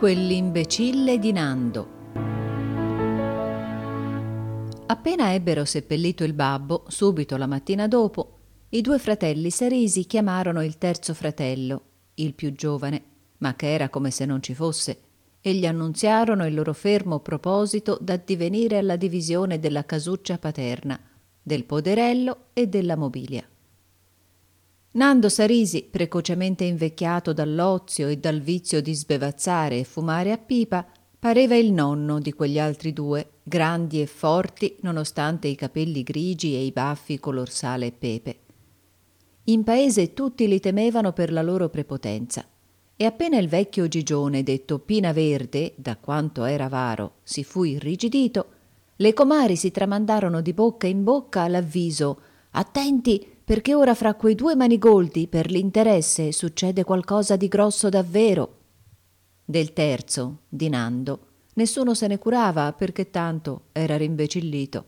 Quell'imbecille di Nando. Appena ebbero seppellito il babbo, subito la mattina dopo, i due fratelli Sarisi chiamarono il terzo fratello, il più giovane, ma che era come se non ci fosse, e gli annunziarono il loro fermo proposito d'addivenire alla divisione della casuccia paterna, del poderello e della mobilia. Nando Sarisi, precocemente invecchiato dall'ozio e dal vizio di sbevazzare e fumare a pipa, pareva il nonno di quegli altri due, grandi e forti nonostante i capelli grigi e i baffi color sale e pepe. In paese tutti li temevano per la loro prepotenza, e appena il vecchio Gigione, detto Pina Verde, da quanto era avaro, si fu irrigidito, le comari si tramandarono di bocca in bocca l'avviso: «Attenti, perché ora fra quei due manigoldi, per l'interesse, succede qualcosa di grosso davvero». Del terzo, di Nando, nessuno se ne curava perché tanto era rimbecillito.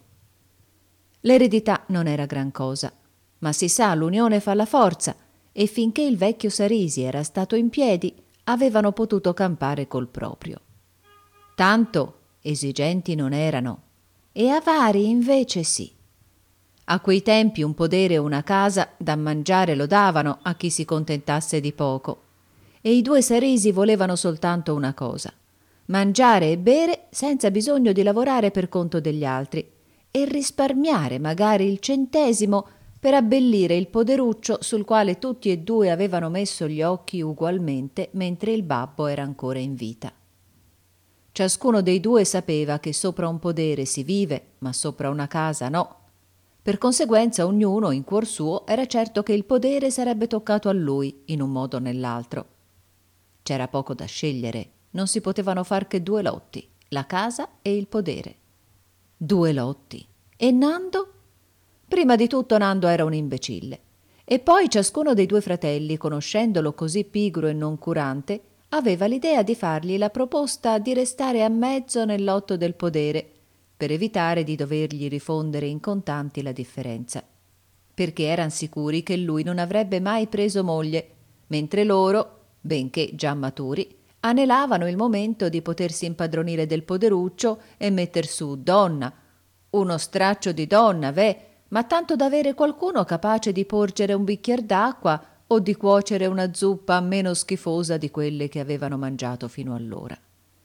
L'eredità non era gran cosa, ma si sa, l'unione fa la forza, e finché il vecchio Sarisi era stato in piedi, avevano potuto campare col proprio. Tanto esigenti non erano, e avari invece sì. A quei tempi un podere o una casa da mangiare lo davano a chi si contentasse di poco, e i due Sarisi volevano soltanto una cosa: mangiare e bere senza bisogno di lavorare per conto degli altri, e risparmiare magari il centesimo per abbellire il poderuccio sul quale tutti e due avevano messo gli occhi ugualmente mentre il babbo era ancora in vita. Ciascuno dei due sapeva che sopra un podere si vive, ma sopra una casa no. Per conseguenza ognuno in cuor suo era certo che il podere sarebbe toccato a lui in un modo o nell'altro. C'era poco da scegliere, non si potevano far che due lotti, la casa e il podere. Due lotti. E Nando? Prima di tutto Nando era un imbecille, e poi ciascuno dei due fratelli, conoscendolo così pigro e noncurante, aveva l'idea di fargli la proposta di restare a mezzo nel lotto del podere, per evitare di dovergli rifondere in contanti la differenza, perché eran sicuri che lui non avrebbe mai preso moglie, mentre loro, benché già maturi, anelavano il momento di potersi impadronire del poderuccio e metter su donna, uno straccio di donna, ma tanto da avere qualcuno capace di porgere un bicchier d'acqua o di cuocere una zuppa meno schifosa di quelle che avevano mangiato fino allora.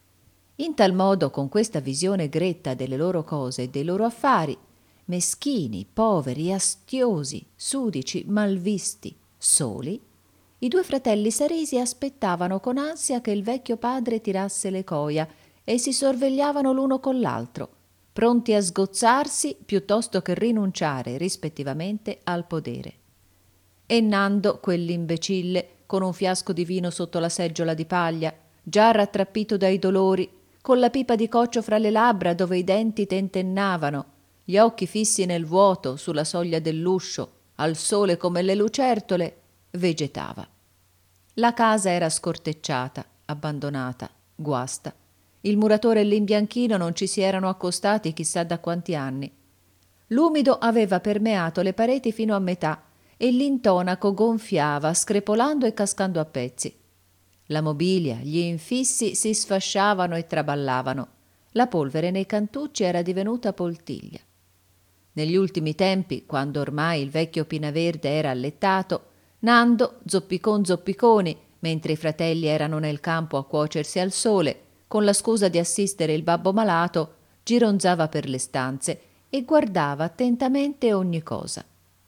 In tal modo, con questa visione gretta delle loro cose e dei loro affari, meschini, poveri, astiosi, sudici, malvisti, soli, i due fratelli Sarisi aspettavano con ansia che il vecchio padre tirasse le coia e si sorvegliavano l'uno con l'altro, pronti a sgozzarsi piuttosto che rinunciare rispettivamente al podere. E Nando, quell'imbecille, con un fiasco di vino sotto la seggiola di paglia, già rattrappito dai dolori, con la pipa di coccio fra le labbra dove i denti tentennavano, gli occhi fissi nel vuoto sulla soglia dell'uscio, al sole come le lucertole, vegetava. La casa era scortecciata, abbandonata, guasta. Il muratore e l'imbianchino non ci si erano accostati chissà da quanti anni. L'umido aveva permeato le pareti fino a metà e l'intonaco gonfiava, screpolando e cascando a pezzi. La mobilia, gli infissi si sfasciavano e traballavano. La polvere nei cantucci era divenuta poltiglia. Negli ultimi tempi, quando ormai il vecchio Pinaverde era allettato, Nando, zoppicon zoppiconi, mentre i fratelli erano nel campo a cuocersi al sole, con la scusa di assistere il babbo malato, gironzava per le stanze e guardava attentamente ogni cosa.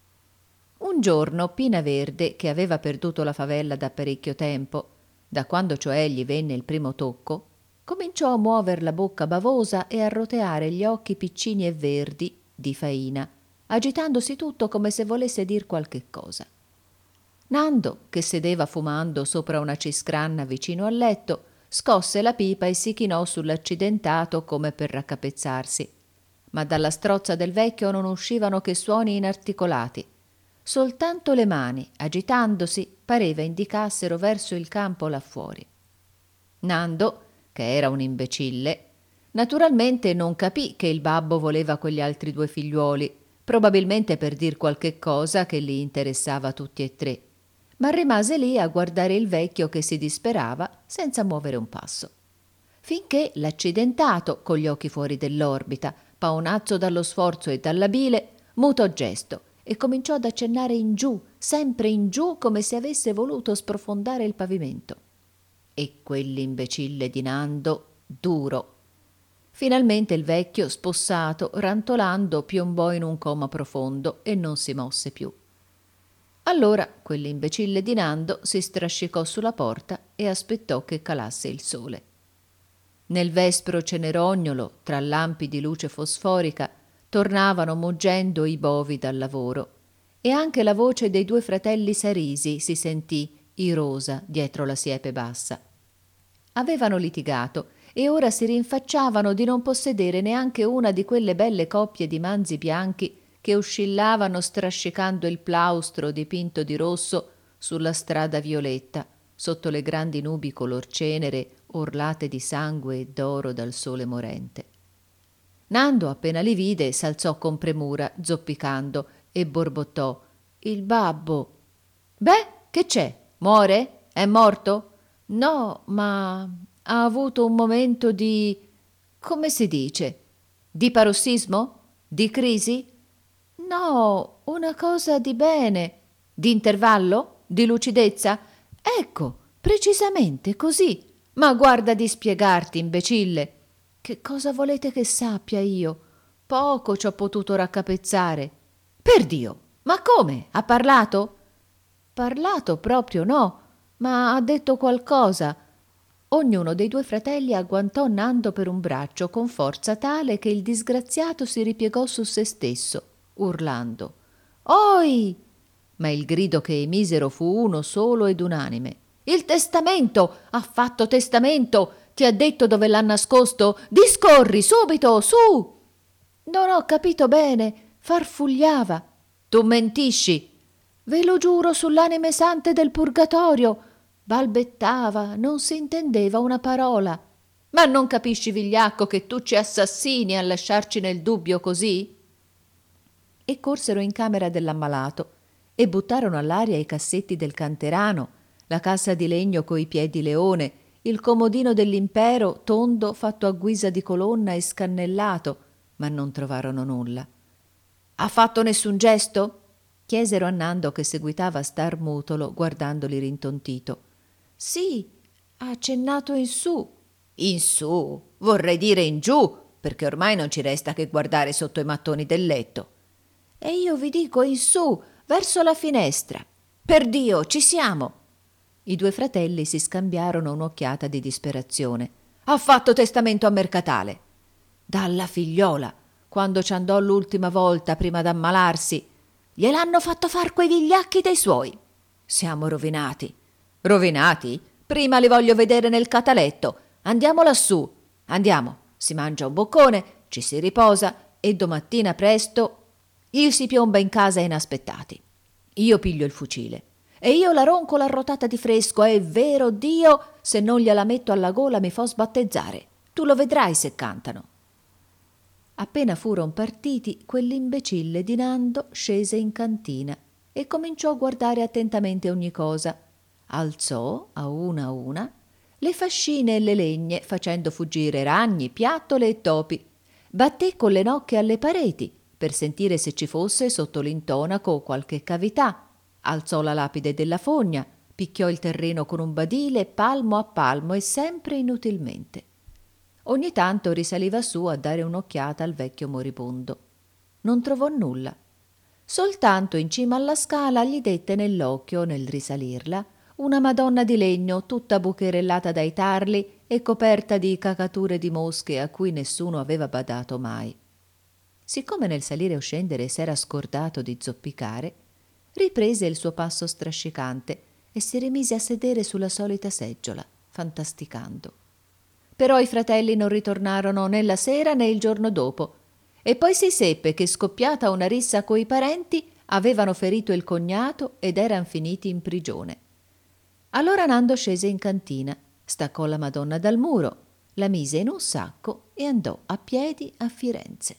Un giorno Pinaverde, che aveva perduto la favella da parecchio tempo, da quando cioè gli venne il primo tocco, cominciò a muover la bocca bavosa e a roteare gli occhi piccini e verdi, di faina, agitandosi tutto come se volesse dir qualche cosa. Nando, che sedeva fumando sopra una ciscranna vicino al letto, scosse la pipa e si chinò sull'accidentato come per raccapezzarsi, ma dalla strozza del vecchio non uscivano che suoni inarticolati. Soltanto le mani, agitandosi, pareva indicassero verso il campo là fuori. Nando, che era un imbecille, naturalmente non capì che il babbo voleva quegli altri due figliuoli, probabilmente per dir qualche cosa che li interessava tutti e tre, ma rimase lì a guardare il vecchio che si disperava senza muovere un passo. finché l'accidentato, con gli occhi fuori dell'orbita, paonazzo dallo sforzo e dalla bile, mutò gesto e cominciò ad accennare in giù, sempre in giù, come se avesse voluto sprofondare il pavimento. E quell'imbecille di Nando duro. Finalmente il vecchio, spossato, rantolando, piombò in un coma profondo e non si mosse più. Allora quell'imbecille di Nando si strascicò sulla porta e aspettò che calasse il sole. Nel vespro cenerognolo, tra lampi di luce fosforica, tornavano muggendo i bovi dal lavoro e anche la voce dei due fratelli Sarisi si sentì irosa dietro la siepe bassa. Avevano litigato e ora si rinfacciavano di non possedere neanche una di quelle belle coppie di manzi bianchi che oscillavano strascicando il plaustro dipinto di rosso sulla strada violetta, sotto le grandi nubi color cenere orlate di sangue e d'oro dal sole morente. Nando, appena li vide, s'alzò con premura, zoppicando, e borbottò: «Il babbo!» «Beh, che c'è? Muore? È morto?» «No, ma ha avuto un momento di... come si dice? Di parossismo? Di crisi?» «No, una cosa di bene. Di intervallo? Di lucidezza? Ecco, precisamente così. Ma guarda di spiegarti, imbecille. Che cosa volete che sappia io? Poco ci ho potuto raccapezzare. Perdio, ma come? Ha parlato?» «Parlato proprio no, ma ha detto qualcosa». Ognuno dei due fratelli agguantò Nando per un braccio con forza tale che il disgraziato si ripiegò su se stesso, urlando: «Oi!» Ma il grido che emisero fu uno solo ed unanime: «Il testamento! Ha fatto testamento! Ti ha detto dove l'ha nascosto? Discorri, subito, su!» «Non ho capito bene», farfugliava. «Tu mentisci!» «Ve lo giuro sull'anime sante del purgatorio!» balbettava, non si intendeva una parola. «Ma non capisci, vigliacco, che tu ci assassini a lasciarci nel dubbio così?» E corsero in camera dell'ammalato e buttarono all'aria i cassetti del canterano, la cassa di legno coi piedi leone, il comodino dell'impero tondo fatto a guisa di colonna e scannellato, ma non trovarono nulla. «Ha fatto nessun gesto?» chiesero a Nando, che seguitava a star mutolo guardandoli rintontito. «Sì, ha accennato in su». «In su? Vorrei dire in giù, perché ormai non ci resta che guardare sotto i mattoni del letto». «E io vi dico in su, verso la finestra». «Perdio, ci siamo!» I due fratelli si scambiarono un'occhiata di disperazione. «Ha fatto testamento a Mercatale!» «Dalla figliola, quando ci andò l'ultima volta prima d'ammalarsi. Gliel'hanno fatto far quei vigliacchi dei suoi. Siamo rovinati». «Rovinati? Prima li voglio vedere nel cataletto. Andiamo lassù. Andiamo, si mangia un boccone, ci si riposa e domattina presto gli si piomba in casa inaspettati. Io piglio il fucile e io la roncola arrotata di fresco, è vero Dio, se non gliela metto alla gola mi fo sbattezzare. Tu lo vedrai se cantano». Appena furono partiti, quell'imbecille di Nando scese in cantina e cominciò a guardare attentamente ogni cosa. Alzò a una le fascine e le legne, facendo fuggire ragni, piattole e topi. Batté con le nocche alle pareti per sentire se ci fosse sotto l'intonaco qualche cavità. Alzò la lapide della fogna, picchiò il terreno con un badile palmo a palmo e sempre inutilmente. Ogni tanto risaliva su a dare un'occhiata al vecchio moribondo. Non trovò nulla. Soltanto in cima alla scala gli dette nell'occhio, nel risalirla, una Madonna di legno tutta bucherellata dai tarli e coperta di cacature di mosche a cui nessuno aveva badato mai. Siccome nel salire o scendere s'era scordato di zoppicare, riprese il suo passo strascicante e si rimise a sedere sulla solita seggiola, fantasticando. Però i fratelli non ritornarono né la sera né il giorno dopo, e poi si seppe che, scoppiata una rissa coi parenti, avevano ferito il cognato ed eran finiti in prigione. Allora Nando scese in cantina, staccò la Madonna dal muro, la mise in un sacco e andò a piedi a Firenze.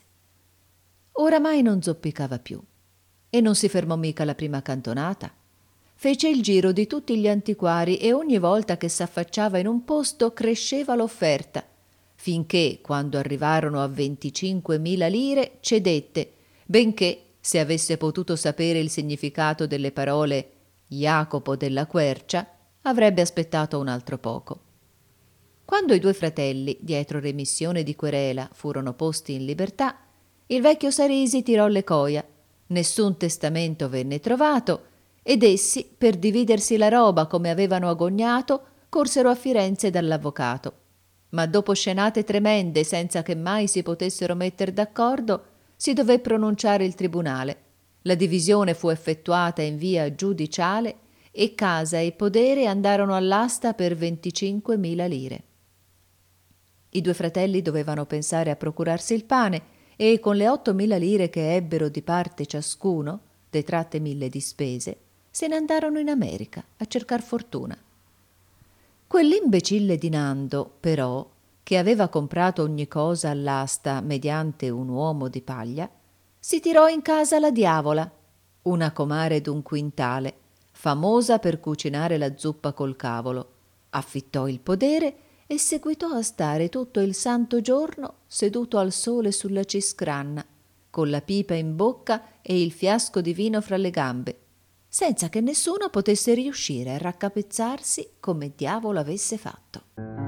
Oramai non zoppicava più e non si fermò mica la prima cantonata. Fece il giro di tutti gli antiquari e ogni volta che s'affacciava in un posto cresceva l'offerta finché, quando arrivarono a 25.000 lire, cedette, benché, se avesse potuto sapere il significato delle parole Jacopo della Quercia, avrebbe aspettato un altro poco. Quando i due fratelli, dietro remissione di querela, furono posti in libertà, il vecchio Sarisi tirò le coia, nessun testamento venne trovato ed essi, per dividersi la roba come avevano agognato, corsero a Firenze dall'avvocato. Ma dopo scenate tremende, senza che mai si potessero metter d'accordo, si dové pronunciare il tribunale. La divisione fu effettuata in via giudiciale e casa e podere andarono all'asta per 25.000 lire. I due fratelli dovevano pensare a procurarsi il pane e con le 8.000 lire che ebbero di parte ciascuno, detratte 1.000 di spese, se ne andarono in America a cercar fortuna. Quell'imbecille di Nando, però, che aveva comprato ogni cosa all'asta mediante un uomo di paglia, si tirò in casa la diavola, una comare d'un quintale, famosa per cucinare la zuppa col cavolo, affittò il podere e seguitò a stare tutto il santo giorno seduto al sole sulla ciscranna, con la pipa in bocca e il fiasco di vino fra le gambe, senza che nessuno potesse riuscire a raccapezzarsi come diavolo avesse fatto.